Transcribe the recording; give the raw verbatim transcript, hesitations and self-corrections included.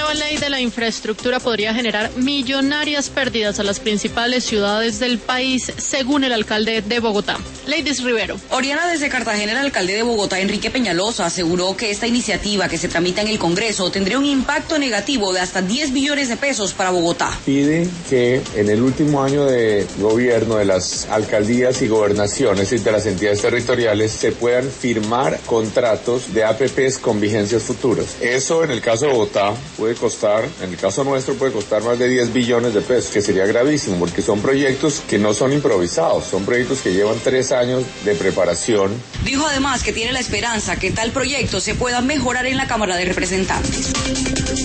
nueva ley de la infraestructura podría generar millonarias pérdidas a las principales ciudades del país, según el alcalde de Bogotá. Ladies Rivero. Oriana, desde Cartagena, el alcalde de Bogotá, Enrique Peñalosa, aseguró que esta iniciativa que se tramita en el Congreso tendría un impacto negativo de hasta diez billones de pesos para Bogotá. Pide que en el último año de gobierno de las alcaldías y gobernaciones y de las entidades territoriales se puedan firmar contratos de A P Pes con vigencias futuras. Eso en el caso de Bogotá puede costar, en el caso nuestro puede costar más de diez billones de pesos, que sería gravísimo porque son proyectos que no son improvisados, son proyectos que llevan tres años de preparación. Dijo además que tiene la esperanza que tal proyecto se pueda mejorar en la Cámara de Representantes.